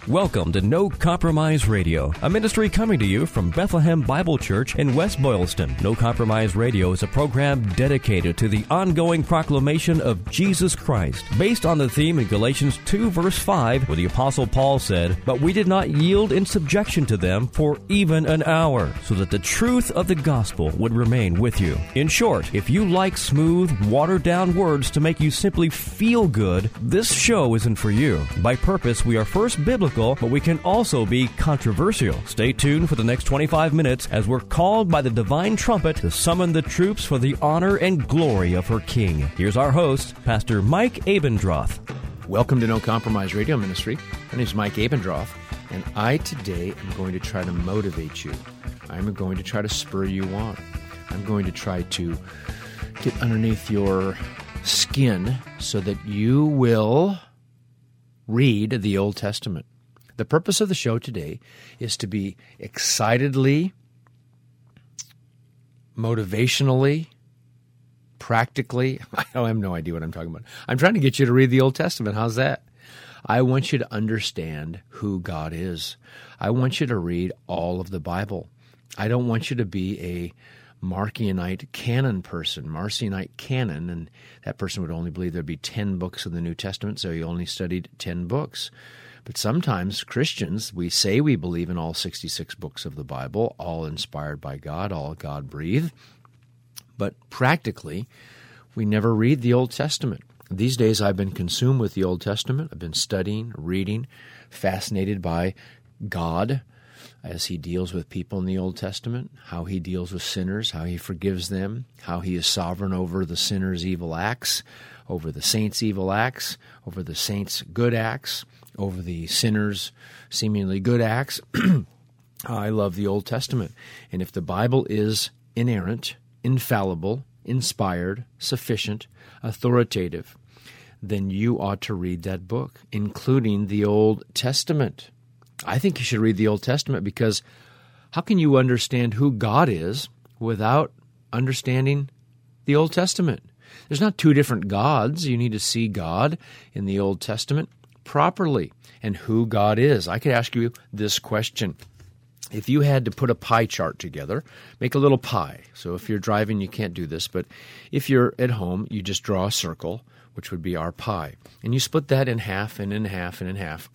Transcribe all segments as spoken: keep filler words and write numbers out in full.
Welcome to No Compromise Radio, a ministry coming to you from Bethlehem Bible Church in West Boylston. No Compromise Radio is a program dedicated to the ongoing proclamation of Jesus Christ, based on the theme in Galatians two, verse five, where the Apostle Paul said, "But we did not yield in subjection to them for even an hour, so that the truth of the gospel would remain with you." In short, if you like smooth, watered-down words to make you simply feel good, this show isn't for you. By purpose, we are first biblical, but we can also be controversial. Stay tuned for the next twenty-five minutes as we're called by the divine trumpet to summon the troops for the honor and glory of her King. Here's our host, Pastor Mike Abendroth. Welcome to No Compromise Radio Ministry. My name is Mike Abendroth, and I today am going to try to motivate you. I'm going to try to spur you on. I'm going to try to get underneath your skin so that you will read the Old Testament. The purpose of the show today is to be excitedly, motivationally, practically. I have no idea what I'm talking about. I'm trying to get you to read the Old Testament. How's that? I want you to understand who God is. I want you to read all of the Bible. I don't want you to be a Marcionite canon person, Marcionite canon, and that person would only believe there'd be ten books of the New Testament, so he only studied ten books. But sometimes Christians, we say we believe in all sixty-six books of the Bible, all inspired by God, all God-breathed, but practically, we never read the Old Testament. These days, I've been consumed with the Old Testament. I've been studying, reading, fascinated by God as He deals with people in the Old Testament, how He deals with sinners, how He forgives them, how He is sovereign over the sinner's evil acts, over the saints' evil acts, over the saints' good acts, over the sinner's seemingly good acts. I love the Old Testament. And if the Bible is inerrant, infallible, inspired, sufficient, authoritative, then you ought to read that book, including the Old Testament. I think you should read the Old Testament because how can you understand who God is without understanding the Old Testament? There's not two different gods. You need to see God in the Old Testament properly and who God is. I could ask you this question. If you had to put a pie chart together, make a little pie. So if you're driving, you can't do this, but if you're at home, you just draw a circle, which would be our pie. And you split that in half and in half and in half.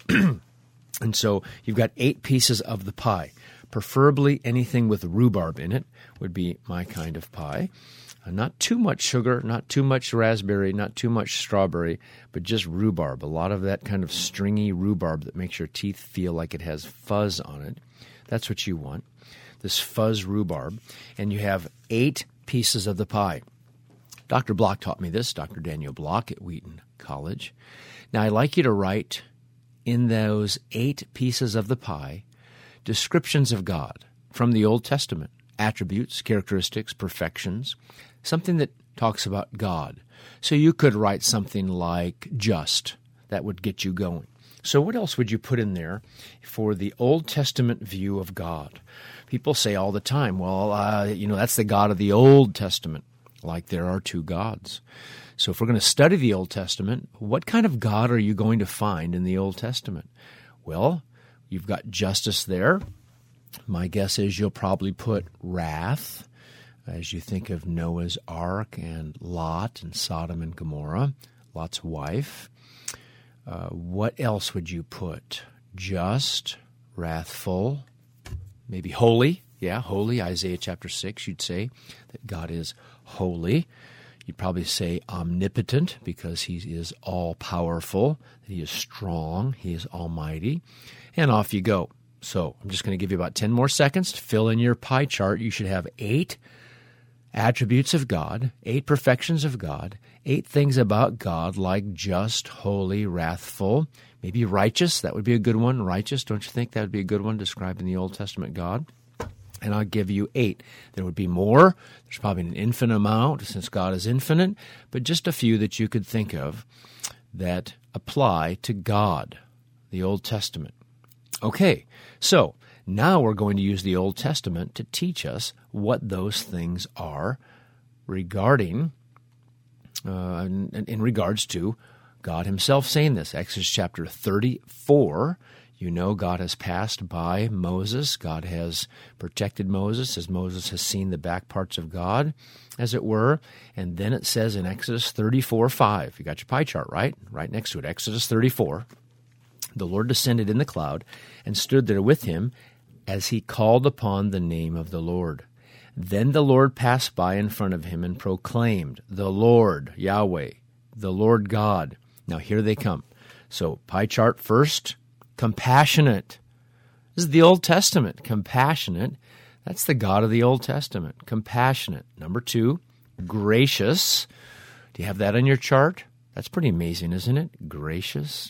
And so you've got eight pieces of the pie. Preferably anything with rhubarb in it would be my kind of pie. Uh, not too much sugar, not too much raspberry, not too much strawberry, but just rhubarb. A lot of that kind of stringy rhubarb that makes your teeth feel like it has fuzz on it. That's what you want, this fuzz rhubarb. And you have eight pieces of the pie. Doctor Block taught me this, Doctor Daniel Block at Wheaton College. Now, I'd like you to write in those eight pieces of the pie descriptions of God from the Old Testament, attributes, characteristics, perfections, something that talks about God. So you could write something like just. That would get you going. So what else would you put in there for the Old Testament view of God? People say all the time, well, uh, you know, that's the God of the Old Testament, like there are two gods. So if we're going to study the Old Testament, what kind of God are you going to find in the Old Testament? Well, you've got justice there. My guess is you'll probably put wrath as you think of Noah's Ark and Lot and Sodom and Gomorrah, Lot's wife. Uh, what else would you put? Just, wrathful, maybe holy. Yeah, holy. Isaiah chapter six, you'd say that God is holy. You'd probably say omnipotent because He is all-powerful, that He is strong, He is almighty. And off you go. So I'm just going to give you about ten more seconds to fill in your pie chart. You should have eight attributes of God, eight perfections of God, eight things about God like just, holy, wrathful, maybe righteous. That would be a good one. Righteous, don't you think that would be a good one describing the Old Testament God? And I'll give you eight. There would be more. There's probably an infinite amount since God is infinite, but just a few that you could think of that apply to God, the Old Testament. Okay, so now we're going to use the Old Testament to teach us what those things are regarding, uh, in, in regards to God Himself saying this. Exodus chapter thirty-four, you You know God has passed by Moses. God has protected Moses as Moses has seen the back parts of God, as it were. And then it says in Exodus thirty-four five, you got your pie chart, right? Right next to it, Exodus thirty-four. The Lord descended in the cloud and stood there with him as he called upon the name of the Lord. Then the Lord passed by in front of him and proclaimed, the Lord, Yahweh, the Lord God. Now here they come. So pie chart first, compassionate. This is the Old Testament, compassionate. That's the God of the Old Testament, compassionate. Number two, gracious. Do you have that on your chart? That's pretty amazing, isn't it? Gracious.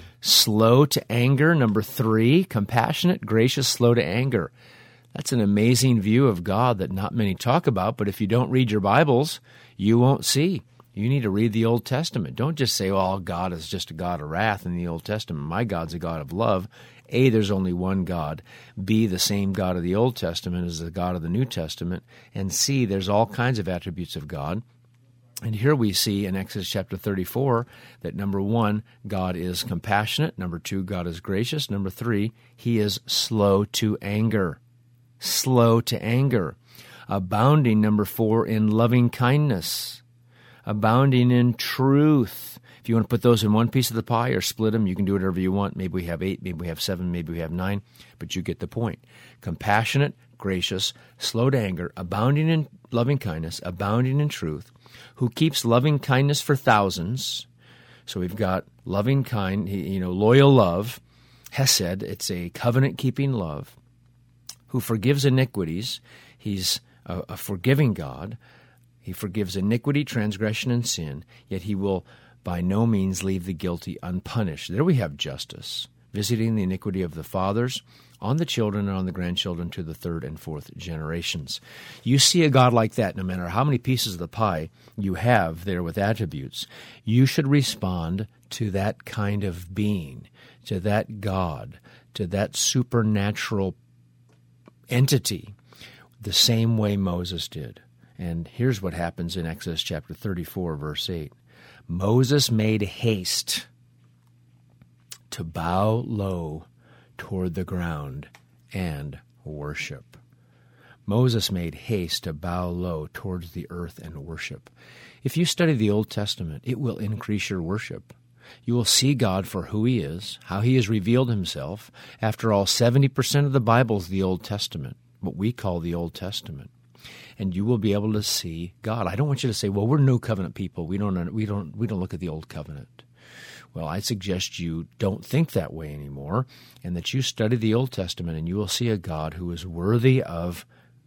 Slow to anger. Number three, compassionate, gracious, slow to anger. That's an amazing view of God that not many talk about, but if you don't read your Bibles, you won't see. You need to read the Old Testament. Don't just say, well, God is just a God of wrath in the Old Testament. My God's a God of love. A, there's only one God. B, the same God of the Old Testament is the God of the New Testament. And C, there's all kinds of attributes of God. And here we see in Exodus chapter thirty-four that number one, God is compassionate. Number two, God is gracious. Number three, he is slow to anger. Slow to anger. Abounding, number four, in loving kindness. Abounding in truth. If you want to put those in one piece of the pie or split them, you can do whatever you want. Maybe we have eight, maybe we have seven, maybe we have nine, but you get the point. Compassionate, gracious, slow to anger, abounding in loving kindness, abounding in truth, who keeps loving kindness for thousands. So we've got loving kind, you know, loyal love, hesed, it's a covenant-keeping love, who forgives iniquities. He's a, a forgiving God. He forgives iniquity, transgression, and sin, yet he will by no means leave the guilty unpunished. There we have justice, visiting the iniquity of the fathers on the children and on the grandchildren to the third and fourth generations. You see a God like that, no matter how many pieces of the pie you have there with attributes, you should respond to that kind of being, to that God, to that supernatural entity, the same way Moses did. And here's what happens in Exodus chapter thirty-four, verse eight. Moses made haste to bow low toward the ground and worship. Moses made haste to bow low towards the earth and worship. If you study the Old Testament, it will increase your worship. You will see God for who he is, how he has revealed himself. After all, seventy percent of the Bible is the Old Testament, what we call the Old Testament. And you will be able to see God. I don't want you to say, well, we're New Covenant people. We don't, we don't, we don't look at the Old Covenant. Well, I suggest you don't think that way anymore, and that you study the Old Testament, and you will see a God who is worthy of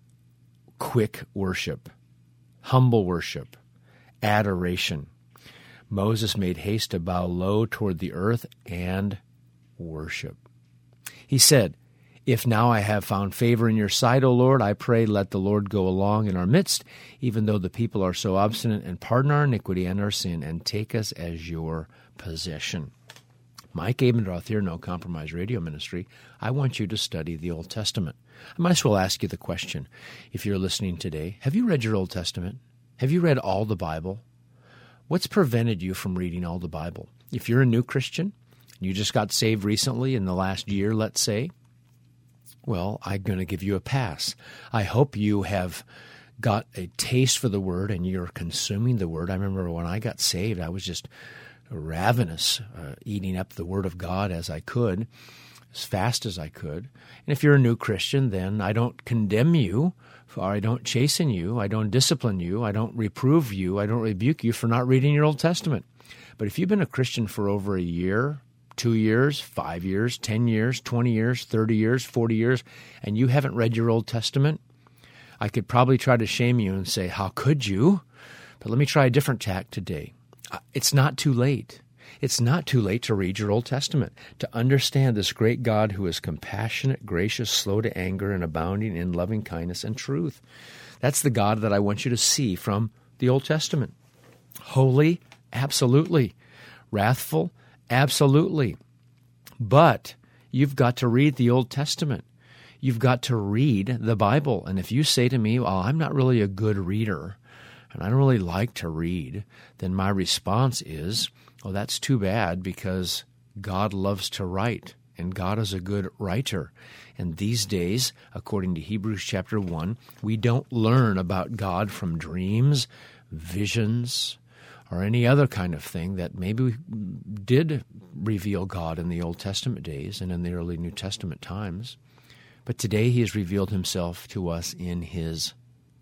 quick worship, humble worship, adoration. Moses made haste to bow low toward the earth and worship. He said, if now I have found favor in your sight, O Lord, I pray let the Lord go along in our midst, even though the people are so obstinate, and pardon our iniquity and our sin, and take us as your possession. Mike Abendroth here, No Compromise Radio Ministry. I want you to study the Old Testament. I might as well ask you the question, if you're listening today, have you read your Old Testament? Have you read all the Bible? What's prevented you from reading all the Bible? If you're a new Christian, you just got saved recently in the last year, let's say, well, I'm going to give you a pass. I hope you have got a taste for the Word and you're consuming the Word. I remember when I got saved, I was just ravenous, uh, eating up the Word of God as I could, as fast as I could. And if you're a new Christian, then I don't condemn you, or I don't chasten you, I don't discipline you, I don't reprove you, I don't rebuke you for not reading your Old Testament. But if you've been a Christian for over a year, two years, five years, ten years, twenty years, thirty years, forty years, and you haven't read your Old Testament, I could probably try to shame you and say, how could you? But let me try a different tack today. It's not too late. It's not too late to read your Old Testament, to understand this great God who is compassionate, gracious, slow to anger, and abounding in loving kindness and truth. That's the God that I want you to see from the Old Testament. Holy, absolutely. Wrathful, absolutely. But you've got to read the Old Testament. You've got to read the Bible. And if you say to me, well, I'm not really a good reader, and I don't really like to read, then my response is, well, that's too bad, because God loves to write, and God is a good writer. And these days, according to Hebrews chapter one, we don't learn about God from dreams, visions, or any other kind of thing that maybe did reveal God in the Old Testament days and in the early New Testament times. But today he has revealed himself to us in his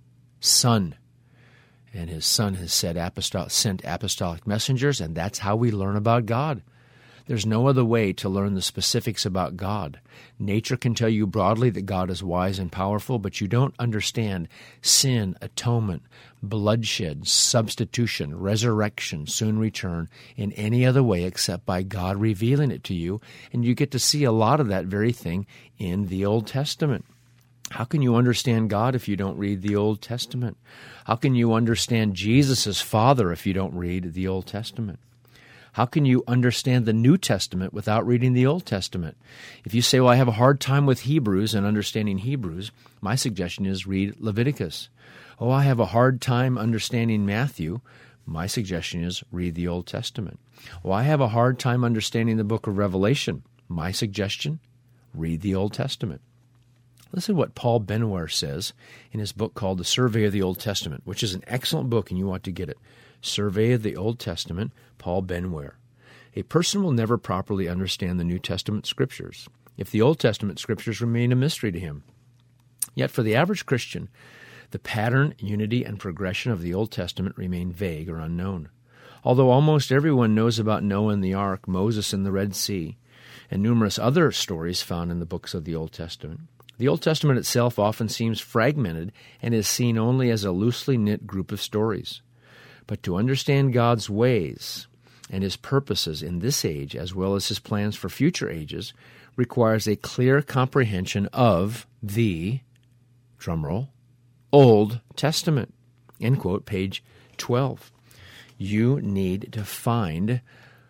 Son. And his Son has said apostol- sent apostolic messengers, and that's how we learn about God. There's no other way to learn the specifics about God. Nature can tell you broadly that God is wise and powerful, but you don't understand sin, atonement, bloodshed, substitution, resurrection, soon return in any other way except by God revealing it to you. And you get to see a lot of that very thing in the Old Testament. How can you understand God if you don't read the Old Testament? How can you understand Jesus as Father if you don't read the Old Testament? How can you understand the New Testament without reading the Old Testament? If you say, well, I have a hard time with Hebrews and understanding Hebrews, my suggestion is read Leviticus. Oh, I have a hard time understanding Matthew. My suggestion is read the Old Testament. Oh, I have a hard time understanding the book of Revelation. My suggestion, read the Old Testament. Listen to what Paul Benware says in his book called The Survey of the Old Testament, which is an excellent book and you want to get it. Survey of the Old Testament, Paul Benware. A person will never properly understand the New Testament Scriptures if the Old Testament Scriptures remain a mystery to him. Yet for the average Christian, the pattern, unity, and progression of the Old Testament remain vague or unknown. Although almost everyone knows about Noah and the Ark, Moses and the Red Sea, and numerous other stories found in the books of the Old Testament, the Old Testament itself often seems fragmented and is seen only as a loosely knit group of stories. But to understand God's ways and His purposes in this age, as well as His plans for future ages, requires a clear comprehension of the, drumroll, Old Testament. End quote, page twelve. You need to find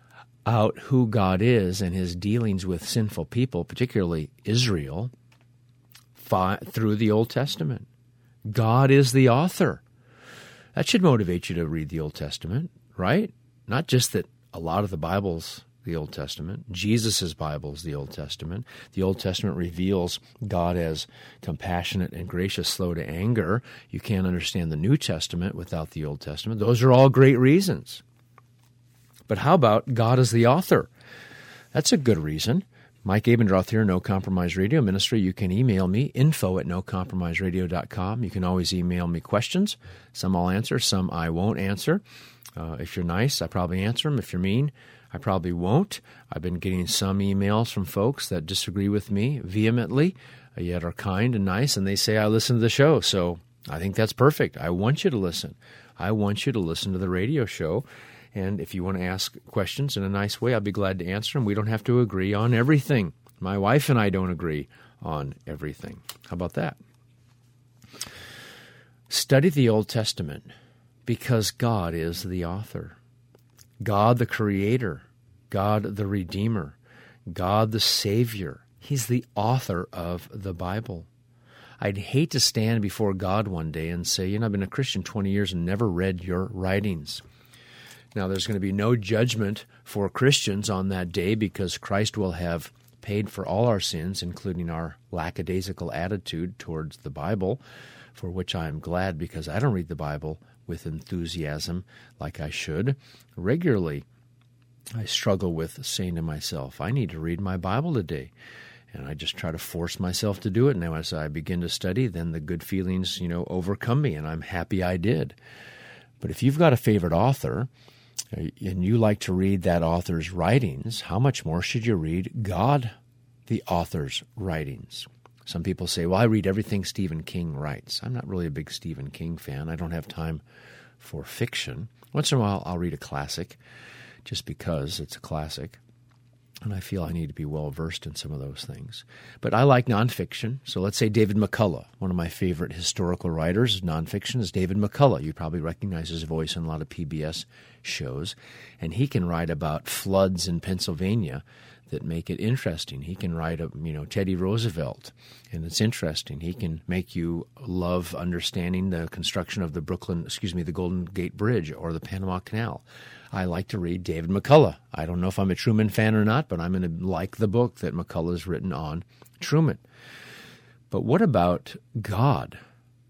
out who God is and His dealings with sinful people, particularly Israel, fi- through the Old Testament. God is the author. That should motivate you to read the Old Testament, right? Not just that a lot of the Bible's the Old Testament. Jesus' Bible is the Old Testament. The Old Testament reveals God as compassionate and gracious, slow to anger. You can't understand the New Testament without the Old Testament. Those are all great reasons. But how about God as the author? That's a good reason. Mike Abendroth here, No Compromise Radio Ministry. You can email me, info at no compromise radio dot com. You can always email me questions. Some I'll answer, some I won't answer. Uh, if you're nice, I probably answer them. If you're mean, I probably won't. I've been getting some emails from folks that disagree with me vehemently, yet are kind and nice, and they say I listen to the show. So I think that's perfect. I want you to listen. I want you to listen to the radio show. And if you want to ask questions in a nice way, I'll be glad to answer them. We don't have to agree on everything. My wife and I don't agree on everything. How about that? Study the Old Testament because God is the author. God the Creator, God the Redeemer, God the Savior. He's the author of the Bible. I'd hate to stand before God one day and say, you know, I've been a Christian twenty years and never read your writings. Now, there's going to be no judgment for Christians on that day because Christ will have paid for all our sins, including our lackadaisical attitude towards the Bible, for which I am glad because I don't read the Bible with enthusiasm like I should. Regularly, I struggle with saying to myself, I need to read my Bible today. And I just try to force myself to do it. Now, as I begin to study, then the good feelings, you know, overcome me, and I'm happy I did. But if you've got a favorite author, and you like to read that author's writings, how much more should you read God, the author's writings? Some people say, well, I read everything Stephen King writes. I'm not really a big Stephen King fan. I don't have time for fiction. Once in a while, I'll read a classic just because it's a classic, and I feel I need to be well-versed in some of those things. But I like nonfiction. So let's say David McCullough. One of my favorite historical writers, nonfiction, is David McCullough. You probably recognize his voice in a lot of P B S shows. And he can write about floods in Pennsylvania that make it interesting. He can write a, you know, Teddy Roosevelt, and it's interesting. He can make you love understanding the construction of the Brooklyn, excuse me, the Golden Gate Bridge or the Panama Canal. I like to read David McCullough. I don't know if I'm a Truman fan or not, but I'm going to like the book that McCullough has written on Truman. But what about God?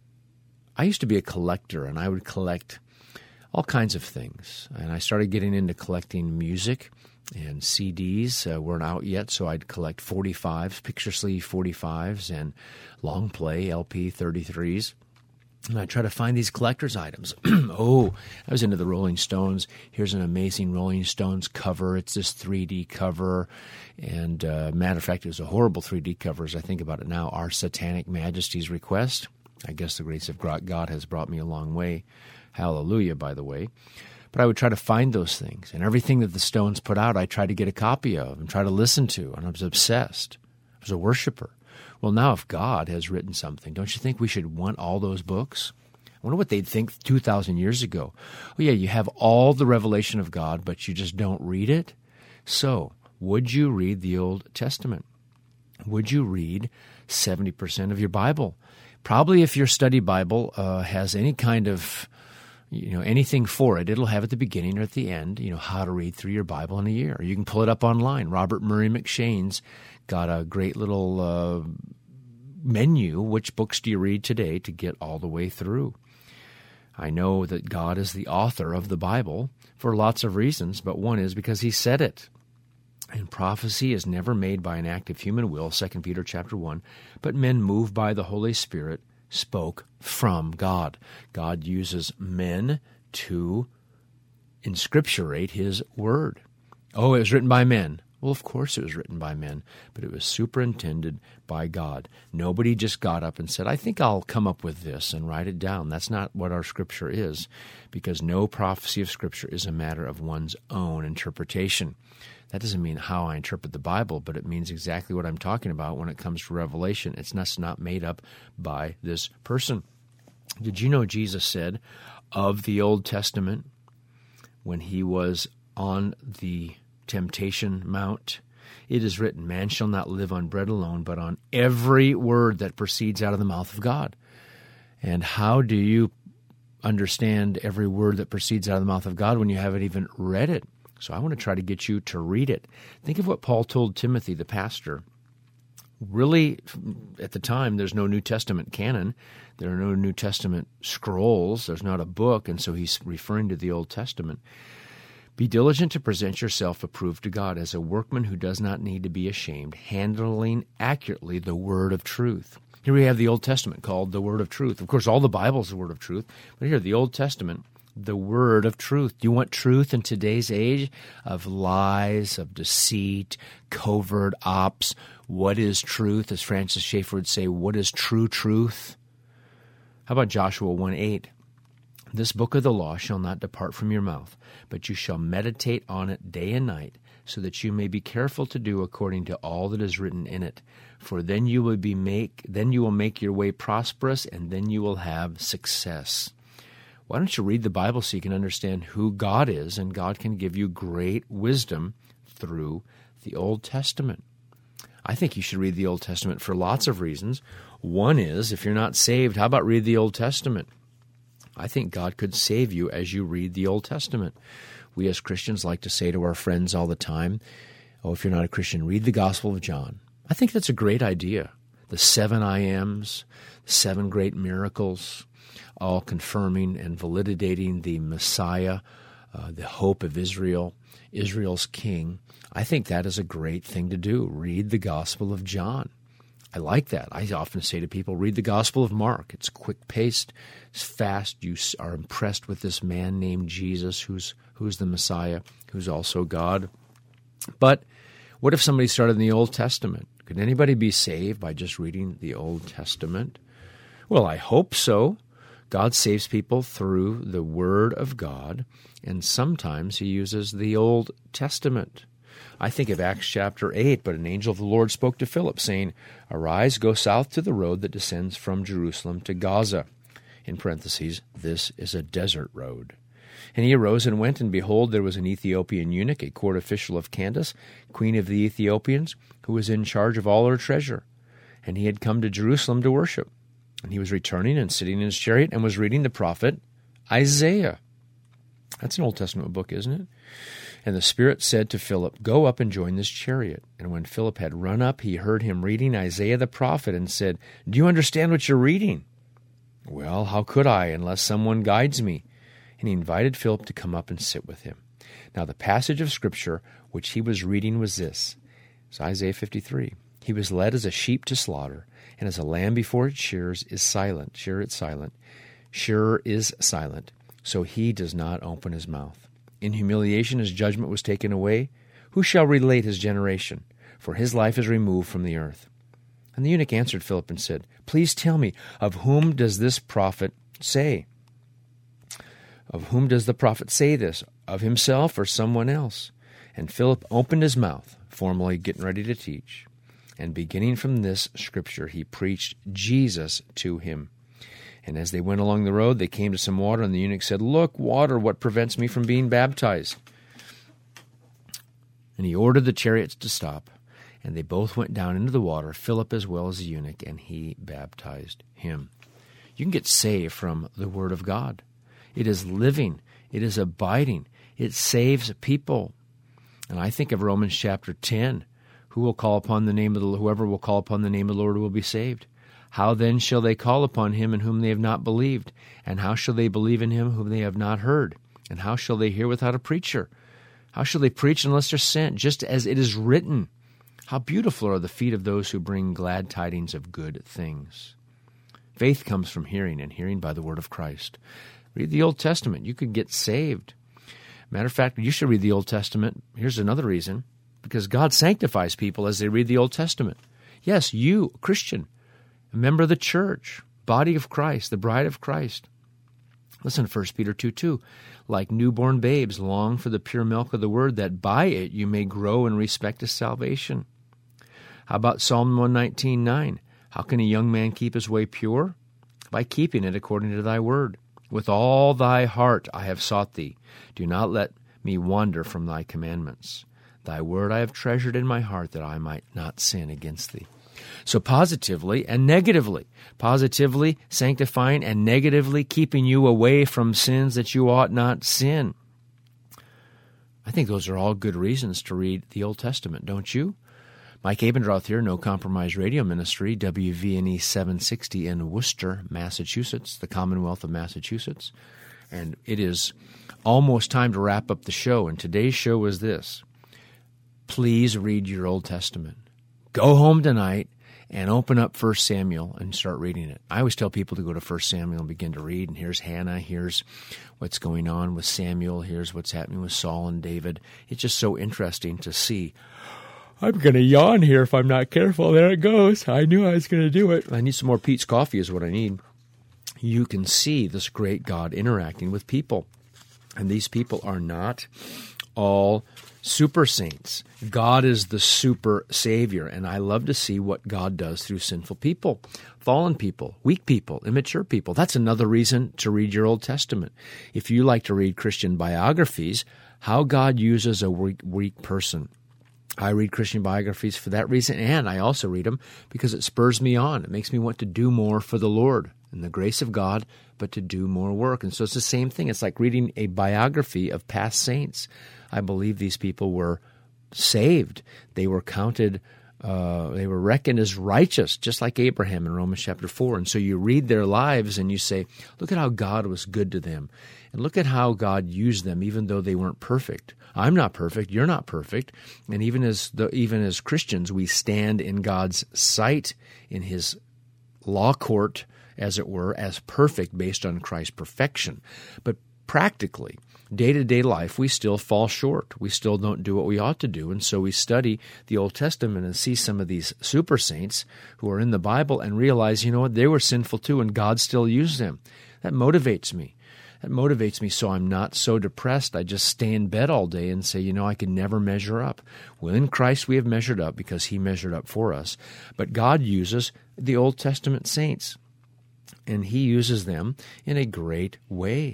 I used to be a collector, and I would collect all kinds of things. And I started getting into collecting music, and C Ds uh, weren't out yet, so I'd collect forty-fives, picture sleeve forty-fives, and long play L P thirty-threes. And I try to find these collector's items. Oh, I was into the Rolling Stones. Here's an amazing Rolling Stones cover. It's this three D cover. And uh, matter of fact, it was a horrible three D cover as I think about it now. Our Satanic Majesty's Request. I guess the grace of God has brought me a long way. Hallelujah, by the way. But I would try to find those things. And everything that the Stones put out, I tried to get a copy of and try to listen to. And I was obsessed. I was a worshiper. Well, now if God has written something, don't you think we should want all those books? I wonder what they'd think two thousand years ago. Oh, yeah, you have all the revelation of God, but you just don't read it? So, would you read the Old Testament? Would you read seventy percent of your Bible? Probably if your study Bible uh, has any kind of, you know, anything for it, it'll have at the beginning or at the end, you know, how to read through your Bible in a year. You can pull it up online. Robert Murray McShane's got a great little uh, menu. Which books do you read today to get all the way through? I know that God is the author of the Bible for lots of reasons, but one is because he said it. And prophecy is never made by an act of human will, Second Peter chapter one, but men moved by the Holy Spirit spoke from God. God uses men to inscripturate his word. Oh, it was written by men. Well, of course it was written by men, but it was superintended by God. Nobody just got up and said, I think I'll come up with this and write it down. That's not what our Scripture is, because no prophecy of Scripture is a matter of one's own interpretation. That doesn't mean how I interpret the Bible, but it means exactly what I'm talking about when it comes to Revelation. It's not, not made up by this person. Did you know Jesus said of the Old Testament, when he was on the temptation mount, it is written, man shall not live on bread alone, but on every word that proceeds out of the mouth of God. And how do you understand every word that proceeds out of the mouth of God when you haven't even read it? So I want to try to get you to read it. Think of what Paul told Timothy, the pastor. Really, at the time, there's no New Testament canon. There are no New Testament scrolls. There's not a book, and so he's referring to the Old Testament. Be diligent to present yourself approved to God as a workman who does not need to be ashamed, handling accurately the word of truth. Here we have the Old Testament called the word of truth. Of course, all the Bible is the word of truth, but here, the Old Testament, the word of truth. Do you want truth in today's age of lies, of deceit, covert ops? What is truth? As Francis Schaeffer would say, what is true truth? How about Joshua one eight? This book of the law shall not depart from your mouth, but you shall meditate on it day and night, so that you may be careful to do according to all that is written in it. For then you will be make then you will make your way prosperous, and then you will have success. Why don't you read the Bible so you can understand who God is, and God can give you great wisdom through the Old Testament. I think you should read the Old Testament for lots of reasons. One is, if you're not saved, how about read the Old Testament? I think God could save you as you read the Old Testament. We as Christians like to say to our friends all the time, oh, if you're not a Christian, read the Gospel of John. I think that's a great idea. The seven I ams, the seven great miracles, all confirming and validating the Messiah, uh, the hope of Israel, Israel's king. I think that is a great thing to do. Read the Gospel of John. I like that. I often say to people, read the Gospel of Mark. It's quick-paced, it's fast. You are impressed with this man named Jesus, who's who's the Messiah, who's also God. But what if somebody started in the Old Testament? Could anybody be saved by just reading the Old Testament? Well, I hope so. God saves people through the Word of God, and sometimes he uses the Old Testament. I think of Acts chapter eight, but an angel of the Lord spoke to Philip, saying, arise, go south to the road that descends from Jerusalem to Gaza. In parentheses, this is a desert road. And he arose and went, and behold, there was an Ethiopian eunuch, a court official of Candace, queen of the Ethiopians, who was in charge of all her treasure. And he had come to Jerusalem to worship. And he was returning and sitting in his chariot and was reading the prophet Isaiah. That's an Old Testament book, isn't it? And the Spirit said to Philip, "Go up and join this chariot." And when Philip had run up, he heard him reading Isaiah the prophet and said, "Do you understand what you're reading?" "Well, how could I, unless someone guides me?" And he invited Philip to come up and sit with him. Now the passage of Scripture which he was reading was this. It's Isaiah fifty-three. "He was led as a sheep to slaughter, and as a lamb before its shears is silent, shear is silent, shearer is silent, so he does not open his mouth. In humiliation his judgment was taken away. Who shall relate his generation? For his life is removed from the earth." And the eunuch answered Philip and said, "Please tell me, of whom does this prophet say?" Of whom does the prophet say this? Of himself or someone else? And Philip opened his mouth, formally getting ready to teach. And beginning from this scripture, he preached Jesus to him. And as they went along the road, they came to some water, and the eunuch said, "Look, water, what prevents me from being baptized?" And he ordered the chariots to stop. And they both went down into the water, Philip as well as the eunuch, and he baptized him. You can get saved from the Word of God. It is living. It is abiding. It saves people. And I think of Romans chapter ten. Who will call upon the name of the whoever will call upon the name of the Lord will be saved. How then shall they call upon him in whom they have not believed? And how shall they believe in him whom they have not heard? And how shall they hear without a preacher? How shall they preach unless they're sent? Just as it is written, how beautiful are the feet of those who bring glad tidings of good things. Faith comes from hearing, and hearing by the word of Christ. Read the Old Testament. You could get saved. Matter of fact, you should read the Old Testament. Here's another reason. Because God sanctifies people as they read the Old Testament. Yes, you, Christian, a member of the church, body of Christ, the bride of Christ. Listen to First Peter two two. Like newborn babes, long for the pure milk of the word, that by it you may grow in respect to salvation. How about Psalm one nineteen nine? How can a young man keep his way pure? By keeping it according to thy word. With all thy heart I have sought thee. Do not let me wander from thy commandments. Thy word I have treasured in my heart, that I might not sin against thee. So positively and negatively. Positively sanctifying and negatively keeping you away from sins that you ought not sin. I think those are all good reasons to read the Old Testament, don't you? Mike Abendroth here, No Compromise Radio Ministry, W V N E seven sixty in Worcester, Massachusetts, the Commonwealth of Massachusetts. And it is almost time to wrap up the show, and today's show is this. Please read your Old Testament. Go home tonight and open up First Samuel and start reading it. I always tell people to go to First Samuel and begin to read, and here's Hannah, here's what's going on with Samuel, here's what's happening with Saul and David. It's just so interesting to see. I'm going to yawn here if I'm not careful. There it goes. I knew I was going to do it. I need some more Pete's coffee is what I need. You can see this great God interacting with people, and these people are not all super saints. God is the super savior, and I love to see what God does through sinful people, fallen people, weak people, immature people. That's another reason to read your Old Testament. If you like to read Christian biographies, how God uses a weak, weak person. I read Christian biographies for that reason, and I also read them because it spurs me on. It makes me want to do more for the Lord and the grace of God, but to do more work. And so it's the same thing. It's like reading a biography of past saints. I believe these people were saved. They were counted, uh, they were reckoned as righteous, just like Abraham in Romans chapter four. And so you read their lives and you say, look at how God was good to them. And look at how God used them, even though they weren't perfect. I'm not perfect. You're not perfect. And even as the, even as Christians, we stand in God's sight, in his law court, as it were, as perfect based on Christ's perfection. But practically, day-to-day life, we still fall short. We still don't do what we ought to do. And so we study the Old Testament and see some of these super saints who are in the Bible and realize, you know what, they were sinful too, and God still used them. That motivates me. That motivates me so I'm not so depressed. I just stay in bed all day and say, you know, I can never measure up. Well, in Christ we have measured up because he measured up for us. But God uses the Old Testament saints, and he uses them in a great way.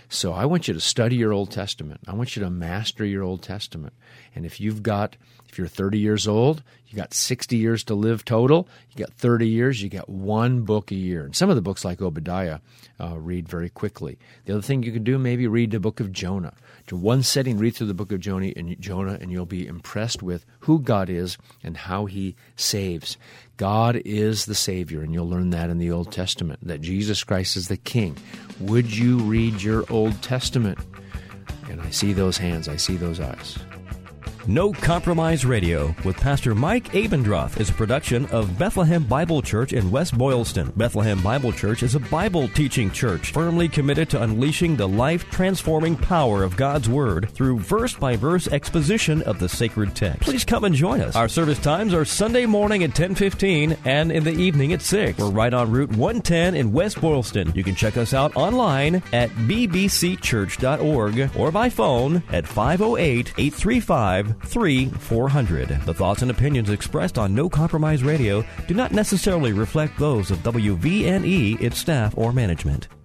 So I want you to study your Old Testament. I want you to master your Old Testament. And if you've got, if you're thirty years old, you got sixty years to live total. You got thirty years, you got one book a year. And some of the books like Obadiah uh, read very quickly. The other thing you can do, maybe read the book of Jonah. To one setting, read through the book of Jonah and, Jonah, and you'll be impressed with who God is and how he saves. God is the Savior, and you'll learn that in the Old Testament, that Jesus Christ is the King. Would you read your Old Testament? And I see those hands, I see those eyes. No Compromise Radio with Pastor Mike Abendroth is a production of Bethlehem Bible Church in West Boylston. Bethlehem Bible Church is a Bible teaching church firmly committed to unleashing the life-transforming power of God's Word through verse-by-verse exposition of the sacred text. Please come and join us. Our service times are Sunday morning at ten fifteen and in the evening at six. We're right on Route one ten in West Boylston. You can check us out online at b b c church dot org or by phone at five oh eight, eight three five, three four hundred. The thoughts and opinions expressed on No Compromise Radio do not necessarily reflect those of W V N E, its staff, or management.